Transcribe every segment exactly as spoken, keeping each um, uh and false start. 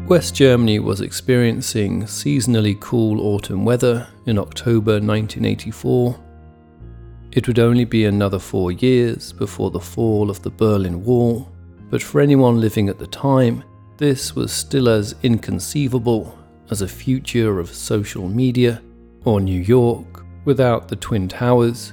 West Germany was experiencing seasonally cool autumn weather in October nineteen eighty-four. It would only be another four years before the fall of the Berlin Wall, but for anyone living at the time, this was still as inconceivable as a future of social media or New York without the Twin Towers.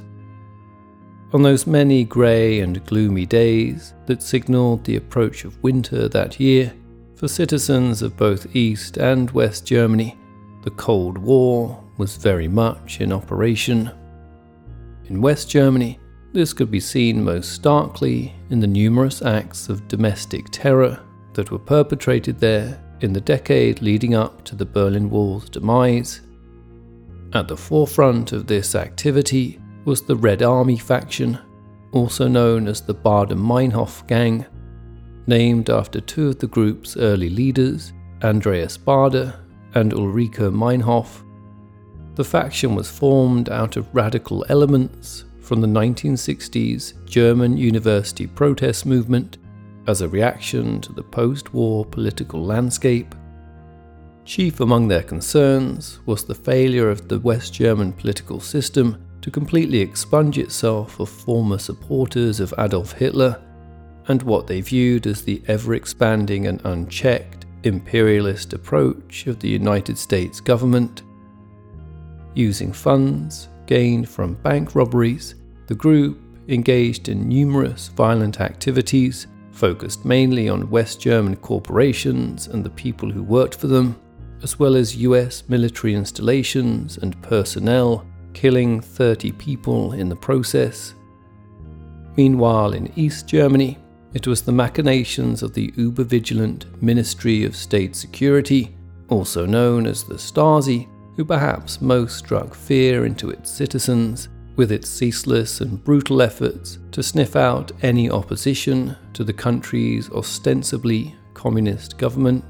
On those many grey and gloomy days that signalled the approach of winter that year, for citizens of both East and West Germany, the Cold War was very much in operation. In West Germany, this could be seen most starkly in the numerous acts of domestic terror that were perpetrated there in the decade leading up to the Berlin Wall's demise. At the forefront of this activity was the Red Army faction, also known as the Baader-Meinhof Gang, named after two of the group's early leaders, Andreas Baader and Ulrike Meinhof. The faction was formed out of radical elements from the nineteen sixties German university protest movement as a reaction to the post-war political landscape. Chief among their concerns was the failure of the West German political system to completely expunge itself of former supporters of Adolf Hitler and what they viewed as the ever-expanding and unchecked imperialist approach of the United States government. Using funds gained from bank robberies, the group engaged in numerous violent activities focused mainly on West German corporations and the people who worked for them, as well as U S military installations and personnel, killing thirty people in the process. Meanwhile, in East Germany, it was the machinations of the uber-vigilant Ministry of State Security, also known as the Stasi, who perhaps most struck fear into its citizens with its ceaseless and brutal efforts to sniff out any opposition to the country's ostensibly communist government.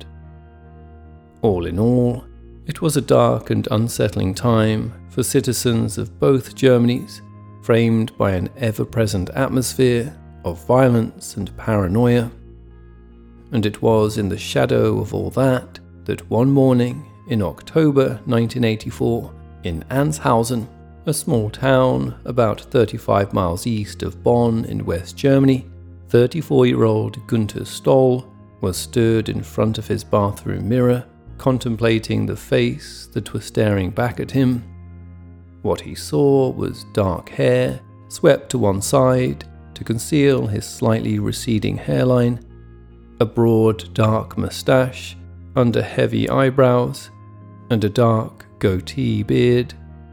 All in all, it was a dark and unsettling time for citizens of both Germanys, framed by an ever-present atmosphere of violence and paranoia. And it was in the shadow of all that that one morning in October nineteen eighty-four, in Anshausen, a small town about thirty-five miles east of Bonn in West Germany, thirty-four-year-old Günther Stoll was stood in front of his bathroom mirror, contemplating the face that was staring back at him. What he saw was dark hair, swept to one side to conceal his slightly receding hairline, a broad dark moustache under heavy eyebrows, and a dark goatee beard.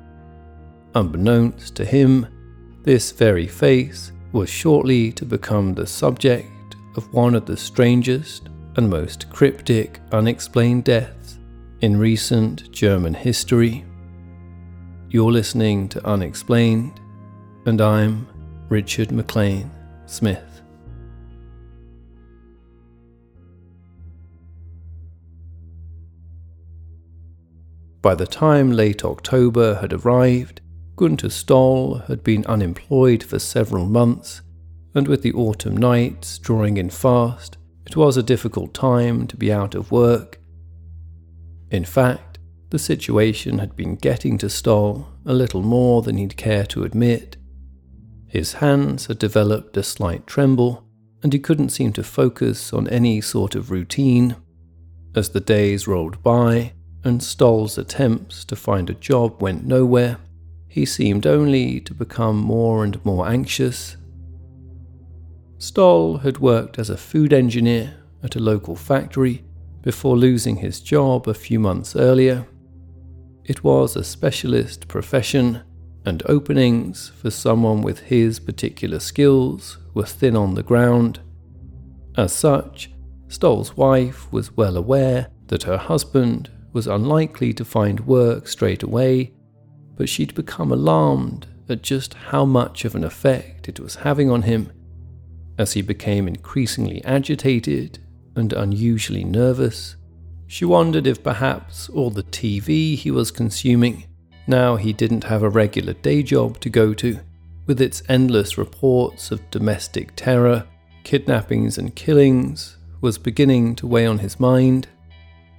Unbeknownst to him, this very face was shortly to become the subject of one of the strangest and most cryptic unexplained deaths in recent German history. You're listening to Unexplained, and I'm Richard McLean Smith. By the time late October had arrived, Günther Stoll had been unemployed for several months, and with the autumn nights drawing in fast, it was a difficult time to be out of work. In fact, the situation had been getting to Stoll a little more than he'd care to admit. His hands had developed a slight tremble, and he couldn't seem to focus on any sort of routine. As the days rolled by, and Stoll's attempts to find a job went nowhere, he seemed only to become more and more anxious. Stoll had worked as a food engineer at a local factory before losing his job a few months earlier. It was a specialist profession, and openings for someone with his particular skills were thin on the ground. As such, Stoll's wife was well aware that her husband was unlikely to find work straight away, but she'd become alarmed at just how much of an effect it was having on him, as he became increasingly agitated and unusually nervous. She wondered if perhaps all the T V he was consuming, now he didn't have a regular day job to go to, with its endless reports of domestic terror, kidnappings and killings, was beginning to weigh on his mind.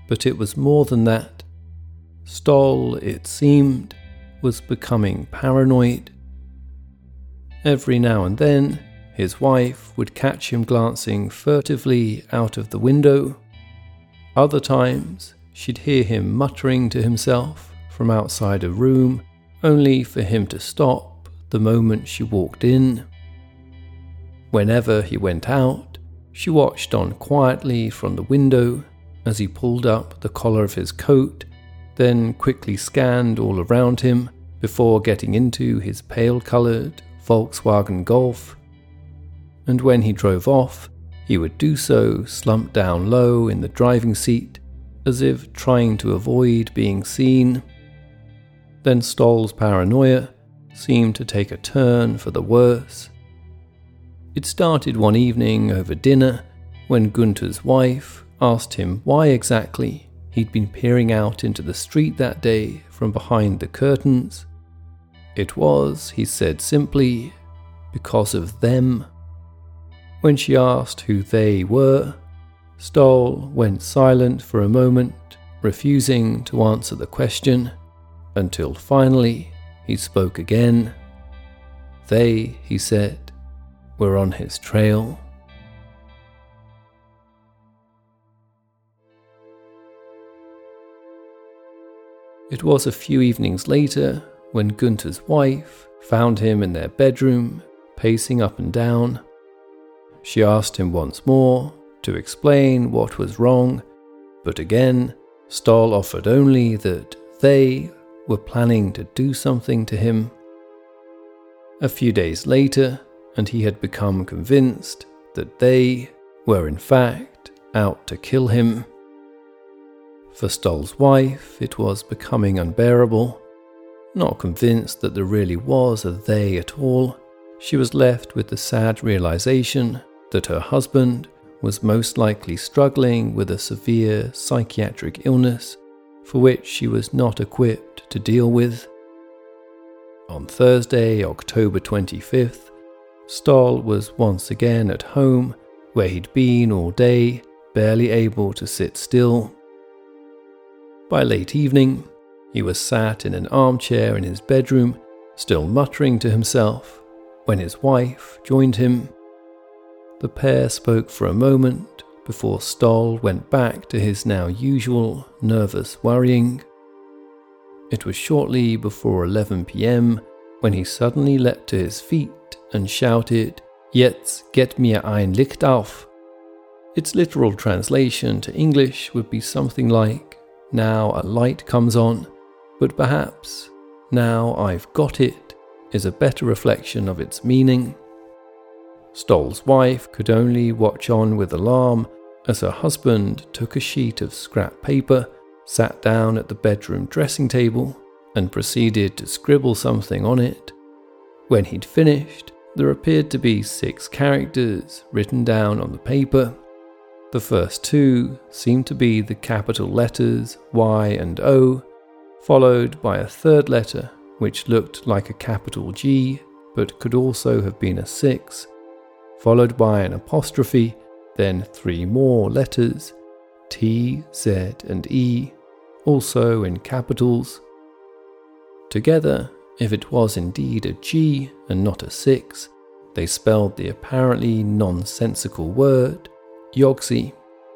But it was more than that. Stoll, it seemed, was becoming paranoid. Every now and then, his wife would catch him glancing furtively out of the window. Other times, she'd hear him muttering to himself from outside a room, only for him to stop the moment she walked in. Whenever he went out, she watched on quietly from the window as he pulled up the collar of his coat, then quickly scanned all around him before getting into his pale-coloured Volkswagen Golf. And when he drove off, he would do so slumped down low in the driving seat, as if trying to avoid being seen. Then Stoll's paranoia seemed to take a turn for the worse. It started one evening over dinner when Gunther's wife asked him why exactly he'd been peering out into the street that day from behind the curtains. It was, he said simply, because of them. When she asked who they were, Stoll went silent for a moment, refusing to answer the question, until finally he spoke again. They, he said, were on his trail. It was a few evenings later when Gunther's wife found him in their bedroom, pacing up and down. She asked him once more to explain what was wrong, but again, Stoll offered only that they were planning to do something to him. A few days later, and he had become convinced that they were in fact out to kill him. For Stoll's wife, it was becoming unbearable. Not convinced that there really was a they at all, she was left with the sad realization that her husband was most likely struggling with a severe psychiatric illness for which she was not equipped to deal with. On Thursday, October twenty-fifth, Stoll was once again at home where he'd been all day, barely able to sit still. By late evening, he was sat in an armchair in his bedroom, still muttering to himself, when his wife joined him. The pair spoke for a moment before Stoll went back to his now usual nervous worrying. It was shortly before eleven p.m. when he suddenly leapt to his feet and shouted, "Jetzt geht mir ein Licht auf." Its literal translation to English would be something like, "Now a light comes on," but perhaps "Now I've got it" is a better reflection of its meaning. Stoll's wife could only watch on with alarm as her husband took a sheet of scrap paper, sat down at the bedroom dressing table, and proceeded to scribble something on it. When he'd finished, there appeared to be six characters written down on the paper. The first two seemed to be the capital letters Y and O, followed by a third letter which looked like a capital G but could also have been a six, followed by an apostrophe, then three more letters, T, Z, and E, also in capitals. Together, if it was indeed a G and not a six, they spelled the apparently nonsensical word, Yogzi.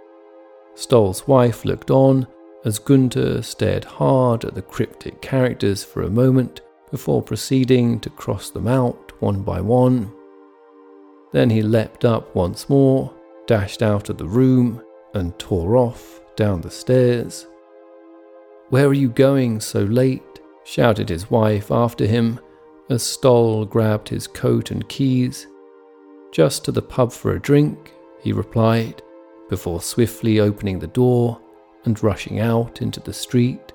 Stoll's wife looked on as Gunther stared hard at the cryptic characters for a moment before proceeding to cross them out one by one. Then he leapt up once more, dashed out of the room, and tore off down the stairs. "Where are you going so late?" shouted his wife after him as Stoll grabbed his coat and keys. "Just to the pub for a drink," he replied, before swiftly opening the door and rushing out into the street.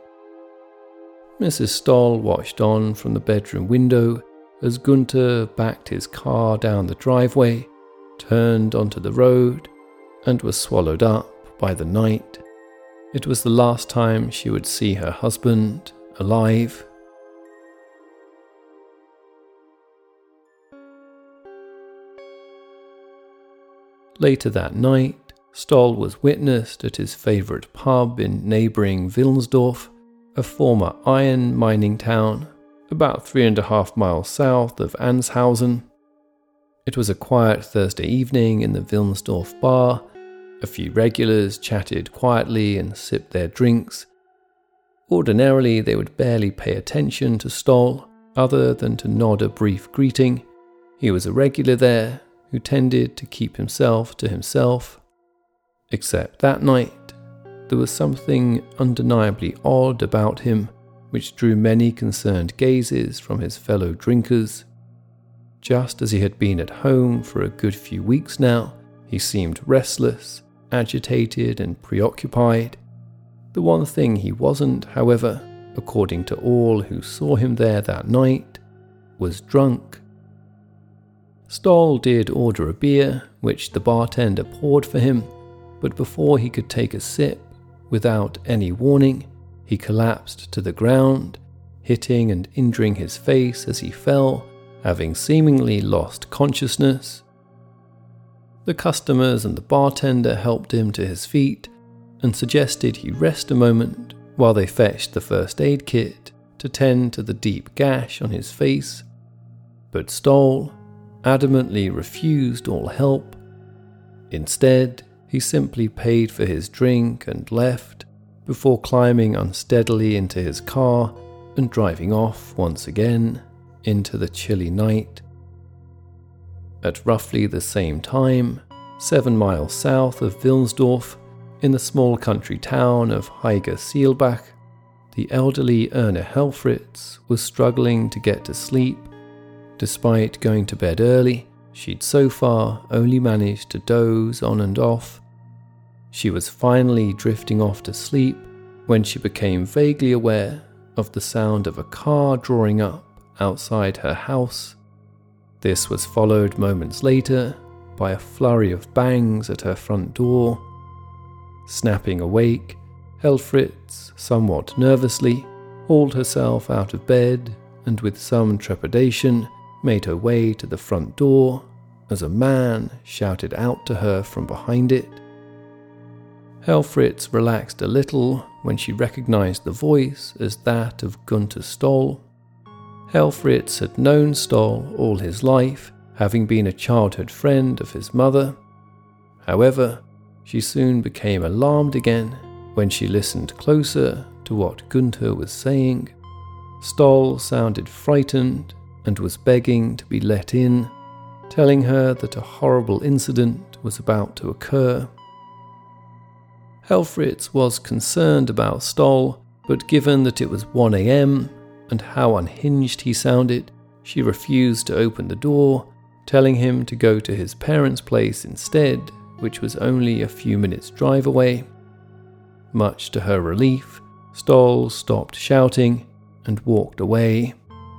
Missus Stoll watched on from the bedroom window as Gunther backed his car down the driveway, turned onto the road, and was swallowed up by the night. It was the last time she would see her husband alive. Later that night, Stoll was witnessed at his favourite pub in neighbouring Wilnsdorf, a former iron mining town, about three and a half miles south of Anshausen. It was a quiet Thursday evening in the Wilnsdorf bar. A few regulars chatted quietly and sipped their drinks. Ordinarily, they would barely pay attention to Stoll, other than to nod a brief greeting. He was a regular there, who tended to keep himself to himself. Except that night, there was something undeniably odd about him, which drew many concerned gazes from his fellow drinkers. Just as he had been at home for a good few weeks now, he seemed restless, agitated, and preoccupied. The one thing he wasn't, however, according to all who saw him there that night, was drunk. Stoll did order a beer, which the bartender poured for him, but before he could take a sip, without any warning, he collapsed to the ground, hitting and injuring his face as he fell, having seemingly lost consciousness. The customers and the bartender helped him to his feet and suggested he rest a moment while they fetched the first aid kit to tend to the deep gash on his face, but Stoll adamantly refused all help. Instead, he simply paid for his drink and left, before climbing unsteadily into his car and driving off once again into the chilly night. At roughly the same time, seven miles south of Wilnsdorf, in the small country town of Heiger-Seelbach, the elderly Erna Helfritz was struggling to get to sleep. Despite going to bed early, she'd so far only managed to doze on and off. She was finally drifting off to sleep when she became vaguely aware of the sound of a car drawing up outside her house. This was followed moments later by a flurry of bangs at her front door. Snapping awake, Helfritz, somewhat nervously, hauled herself out of bed and with some trepidation made her way to the front door as a man shouted out to her from behind it. Helfritz relaxed a little when she recognized the voice as that of Gunther Stoll. Helfritz had known Stoll all his life, having been a childhood friend of his mother. However, she soon became alarmed again when she listened closer to what Gunther was saying. Stoll sounded frightened and was begging to be let in, telling her that a horrible incident was about to occur. Helfritz was concerned about Stoll, but given that it was one a.m. and how unhinged he sounded, she refused to open the door, telling him to go to his parents' place instead, which was only a few minutes' drive away. Much to her relief, Stoll stopped shouting and walked away.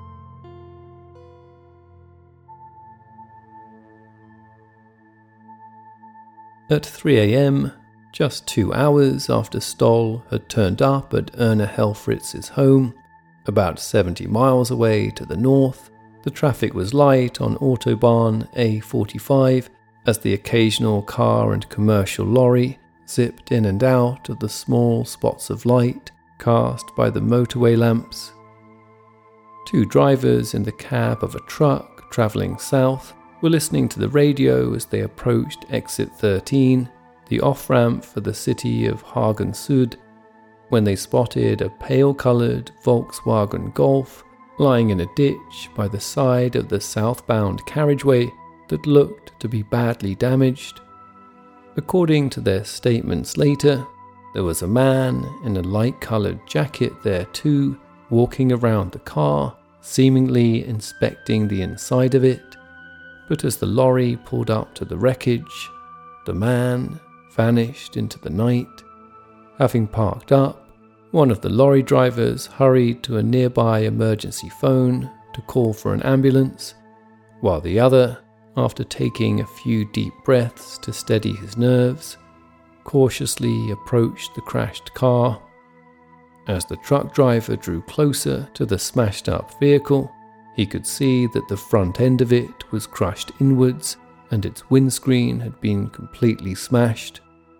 At three a.m., just two hours after Stoll had turned up at Erna Helfritz's home, about seventy miles away to the north, the traffic was light on Autobahn A forty-five as the occasional car and commercial lorry zipped in and out of the small spots of light cast by the motorway lamps. Two drivers in the cab of a truck travelling south were listening to the radio as they approached exit thirteen, the off-ramp for the city of Hagen Süd, when they spotted a pale-coloured Volkswagen Golf lying in a ditch by the side of the southbound carriageway that looked to be badly damaged. According to their statements later, there was a man in a light-coloured jacket there too, walking around the car, seemingly inspecting the inside of it. But as the lorry pulled up to the wreckage, the man vanished into the night. Having parked up, one of the lorry drivers hurried to a nearby emergency phone to call for an ambulance, while the other, after taking a few deep breaths to steady his nerves, cautiously approached the crashed car. As the truck driver drew closer to the smashed-up vehicle, he could see that the front end of it was crushed inwards and its windscreen had been completely smashed.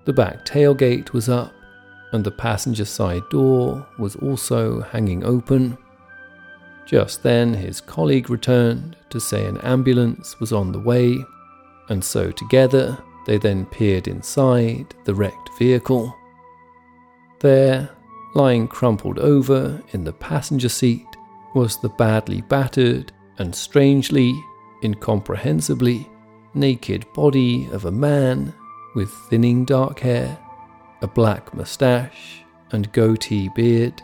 The back tailgate was up, and the passenger side door was also hanging open. Just then his colleague returned to say an ambulance was on the way, and so together they then peered inside the wrecked vehicle. There, lying crumpled over in the passenger seat, was the badly battered and strangely, incomprehensibly naked body of a man with thinning dark hair, a black moustache and goatee beard.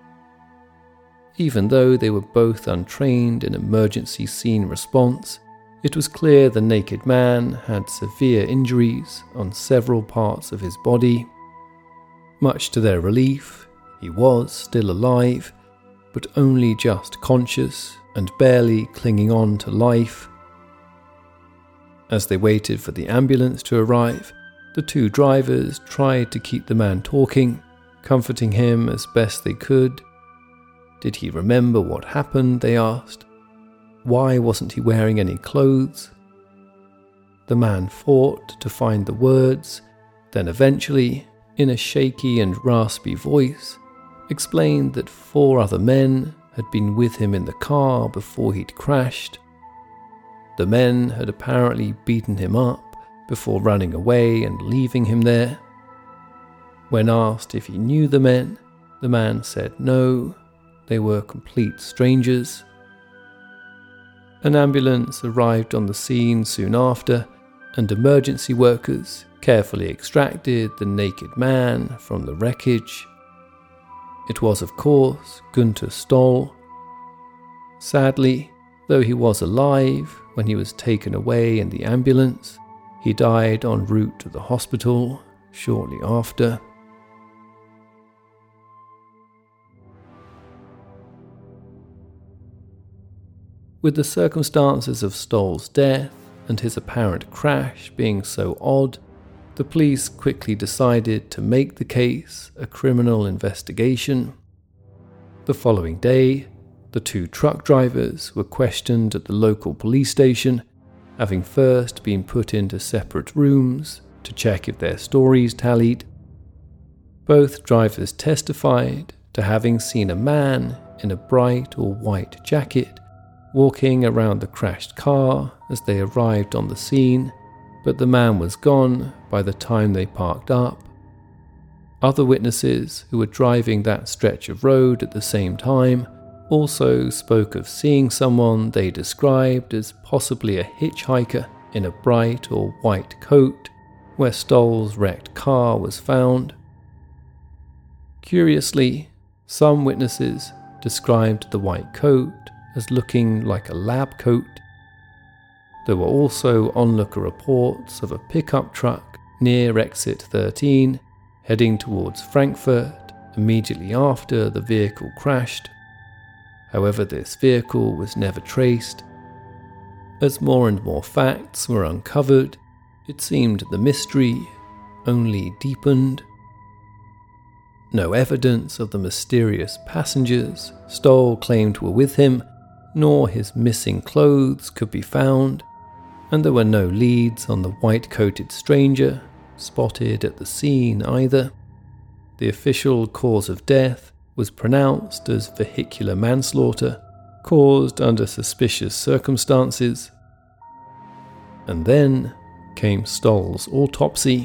Even though they were both untrained in emergency scene response, it was clear the naked man had severe injuries on several parts of his body. Much to their relief, he was still alive, but only just conscious and barely clinging on to life. As they waited for the ambulance to arrive, the two drivers tried to keep the man talking, comforting him as best they could. Did he remember what happened, they asked. Why wasn't he wearing any clothes? The man fought to find the words, then eventually, in a shaky and raspy voice, explained that four other men had been with him in the car before he'd crashed. The men had apparently beaten him up before running away and leaving him there. When asked if he knew the men, the man said no, they were complete strangers. An ambulance arrived on the scene soon after, and emergency workers carefully extracted the naked man from the wreckage. It was, of course, Günther Stoll. Sadly, though he was alive when he was taken away in the ambulance, he died en route to the hospital shortly after. With the circumstances of Stoll's death and his apparent crash being so odd, the police quickly decided to make the case a criminal investigation. The following day, the two truck drivers were questioned at the local police station, having first been put into separate rooms to check if their stories tallied. Both drivers testified to having seen a man in a bright or white jacket walking around the crashed car as they arrived on the scene, but the man was gone by the time they parked up. Other witnesses who were driving that stretch of road at the same time also spoke of seeing someone they described as possibly a hitchhiker in a bright or white coat where Stoll's wrecked car was found. Curiously, some witnesses described the white coat as looking like a lab coat. There were also onlooker reports of a pickup truck near exit thirteen heading towards Frankfurt immediately after the vehicle crashed. However, this vehicle was never traced. As more and more facts were uncovered, it seemed the mystery only deepened. No evidence of the mysterious passengers Stoll claimed were with him, nor his missing clothes could be found, and there were no leads on the white-coated stranger spotted at the scene either. The official cause of death was pronounced as vehicular manslaughter, caused under suspicious circumstances. And then came Stoll's autopsy.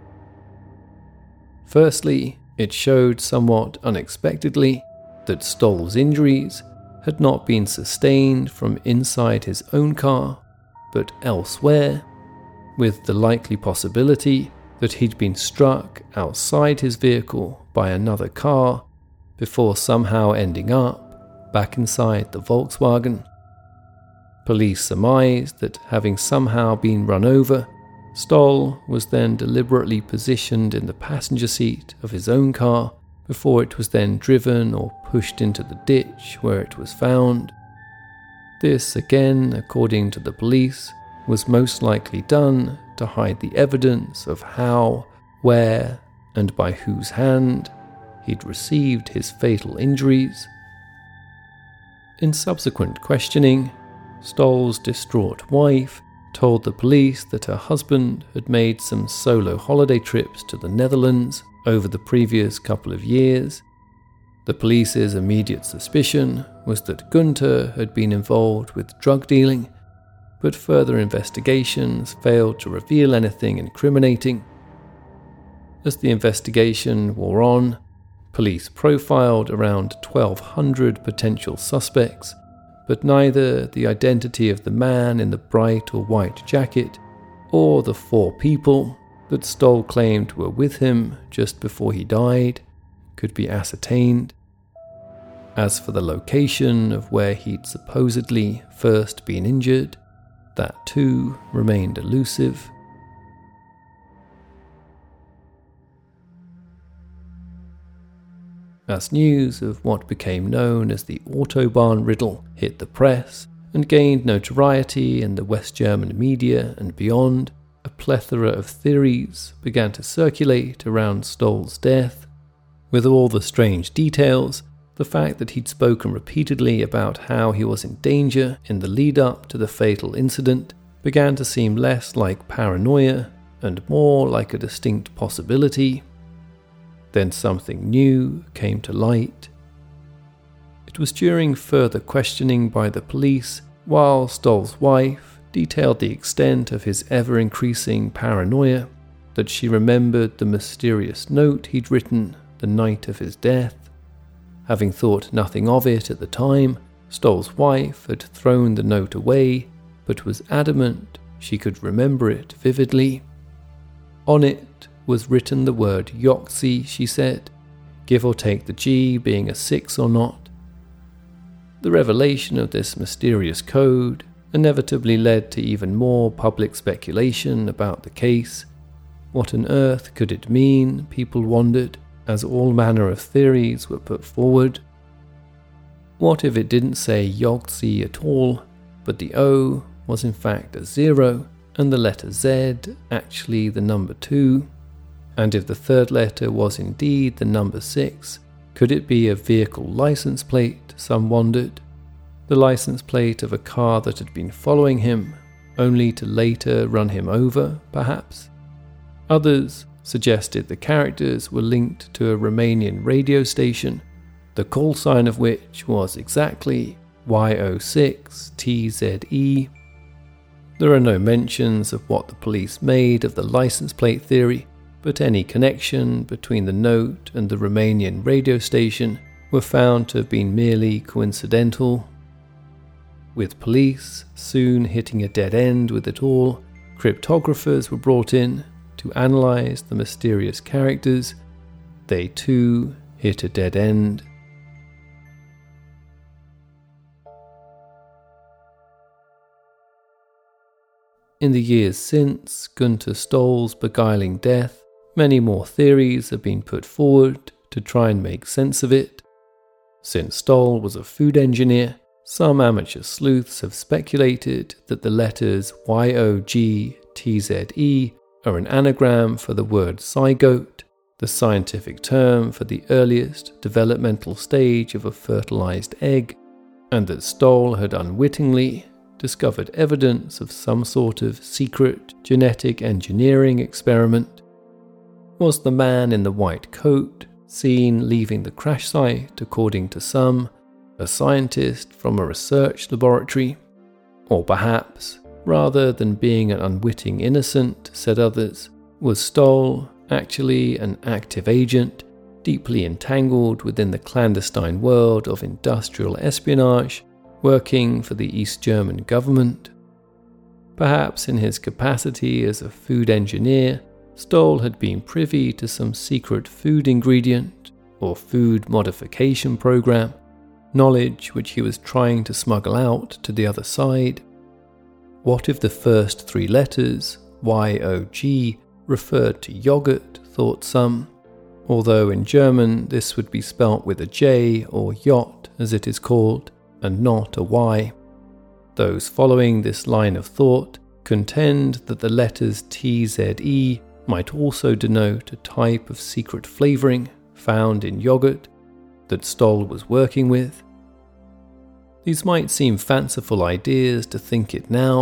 Firstly, it showed somewhat unexpectedly that Stoll's injuries had not been sustained from inside his own car, but elsewhere, with the likely possibility that he'd been struck outside his vehicle by another car before somehow ending up back inside the Volkswagen. Police surmised that having somehow been run over, Stoll was then deliberately positioned in the passenger seat of his own car before it was then driven or pushed into the ditch where it was found. This, again, according to the police, was most likely done to hide the evidence of how, where, and by whose hand he'd received his fatal injuries. In subsequent questioning, Stoll's distraught wife told the police that her husband had made some solo holiday trips to the Netherlands over the previous couple of years. The police's immediate suspicion was that Gunther had been involved with drug dealing, but further investigations failed to reveal anything incriminating. As the investigation wore on, police profiled around twelve hundred potential suspects, but neither the identity of the man in the bright or white jacket or the four people that Stoll claimed were with him just before he died could be ascertained. As for the location of where he'd supposedly first been injured, that too remained elusive. As news of what became known as the Autobahn riddle hit the press and gained notoriety in the West German media and beyond, a plethora of theories began to circulate around Stoll's death. With all the strange details, the fact that he'd spoken repeatedly about how he was in danger in the lead-up to the fatal incident began to seem less like paranoia and more like a distinct possibility. Then something new came to light. It was during further questioning by the police, while Stoll's wife detailed the extent of his ever-increasing paranoia, that she remembered the mysterious note he'd written the night of his death. Having thought nothing of it at the time, Stoll's wife had thrown the note away, but was adamant she could remember it vividly. On it was written the word Yogzi, she said, give or take the G being a six or not. The revelation of this mysterious code inevitably led to even more public speculation about the case. What on earth could it mean, people wondered, as all manner of theories were put forward. What if it didn't say Yogzi at all, but the O was in fact a zero, and the letter Z actually the number two? And if the third letter was indeed the number six, could it be a vehicle license plate, some wondered? The license plate of a car that had been following him, only to later run him over, perhaps? Others suggested the characters were linked to a Romanian radio station, the call sign of which was exactly Y O six T Z E. There are no mentions of what the police made of the license plate theory, but any connection between the note and the Romanian radio station were found to have been merely coincidental. With police soon hitting a dead end with it all, cryptographers were brought in to analyze the mysterious characters. They too hit a dead end. In the years since Gunther Stoll's beguiling death, many more theories have been put forward to try and make sense of it. Since Stoll was a food engineer, some amateur sleuths have speculated that the letters Y O G T Z E are an anagram for the word zygote, the scientific term for the earliest developmental stage of a fertilized egg, and that Stoll had unwittingly discovered evidence of some sort of secret genetic engineering experiment. Was the man in the white coat, seen leaving the crash site according to some, a scientist from a research laboratory? Or perhaps, rather than being an unwitting innocent, said others, was Stoll actually an active agent, deeply entangled within the clandestine world of industrial espionage, working for the East German government? Perhaps in his capacity as a food engineer, Stoll had been privy to some secret food ingredient or food modification program, knowledge which he was trying to smuggle out to the other side. What if the first three letters, Y O G, referred to yogurt, thought some, although in German this would be spelt with a J or yacht as it is called, and not a Y. Those following this line of thought contend that the letters T Z E might also denote a type of secret flavouring found in yogurt that Stoll was working with. These might seem fanciful ideas to think it now,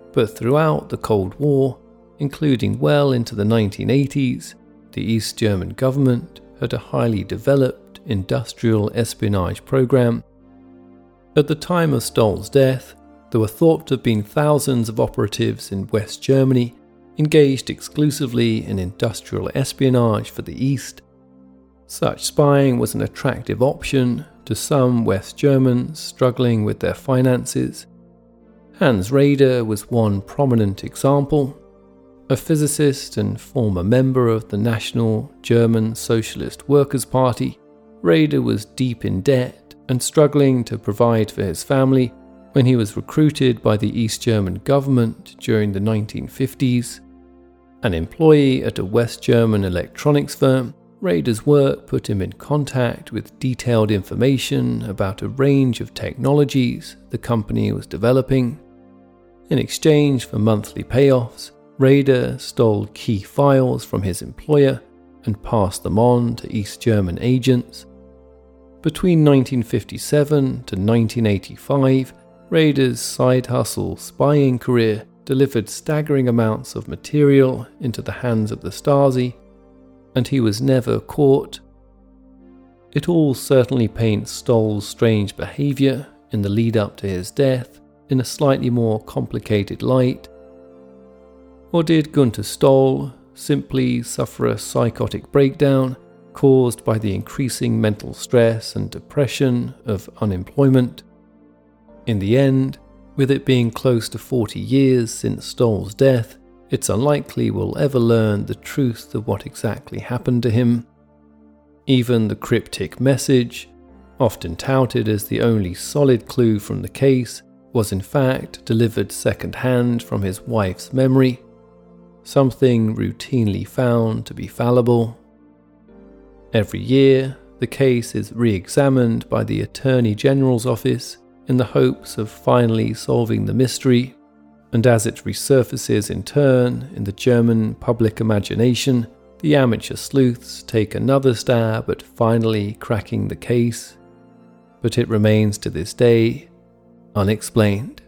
But throughout the Cold War, including well into the nineteen eighties, the East German government had a highly developed industrial espionage program. At the time of Stoll's death, there were thought to have been thousands of operatives in West Germany engaged exclusively in industrial espionage for the East. Such spying was an attractive option to some West Germans struggling with their finances. Hans Raeder was one prominent example. A physicist and former member of the National German Socialist Workers' Party, Raeder was deep in debt and struggling to provide for his family when he was recruited by the East German government during the nineteen fifties. An employee at a West German electronics firm, Raeder's work put him in contact with detailed information about a range of technologies the company was developing. In exchange for monthly payoffs, Raeder stole key files from his employer and passed them on to East German agents. Between nineteen fifty-seven to nineteen eighty-five, Raeder's side hustle spying career delivered staggering amounts of material into the hands of the Stasi, and he was never caught. It all certainly paints Stoll's strange behaviour in the lead-up to his death in a slightly more complicated light. Or did Gunther Stoll simply suffer a psychotic breakdown caused by the increasing mental stress and depression of unemployment? In the end, with it being close to forty years since Stoll's death, it's unlikely we'll ever learn the truth of what exactly happened to him. Even the cryptic message, often touted as the only solid clue from the case, was in fact delivered second-hand from his wife's memory, something routinely found to be fallible. Every year, the case is re-examined by the Attorney General's office in the hopes of finally solving the mystery, and as it resurfaces in turn in the German public imagination, the amateur sleuths take another stab at finally cracking the case, but it remains to this day unexplained.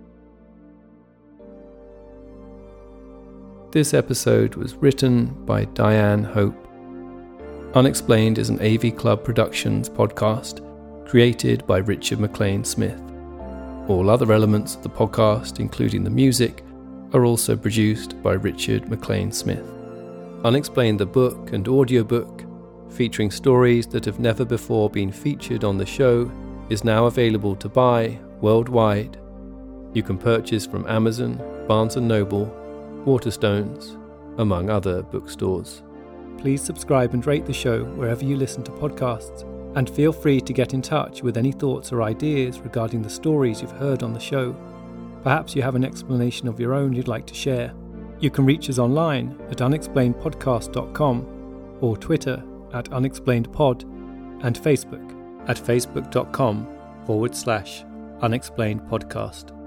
This episode was written by Diane Hope. Unexplained is an A V Club Productions podcast, created by Richard McLean Smith. All other elements of the podcast, including the music, are also produced by Richard McLean Smith. Unexplained the book and audiobook, featuring stories that have never before been featured on the show, is now available to buy worldwide. You can purchase from Amazon, Barnes and Noble, Waterstones, among other bookstores. Please subscribe and rate the show wherever you listen to podcasts, and feel free to get in touch with any thoughts or ideas regarding the stories you've heard on the show. Perhaps you have an explanation of your own you'd like to share. You can reach us online at unexplained podcast dot com, or Twitter at unexplainedpod, and Facebook at facebook.com forward slash unexplained podcast.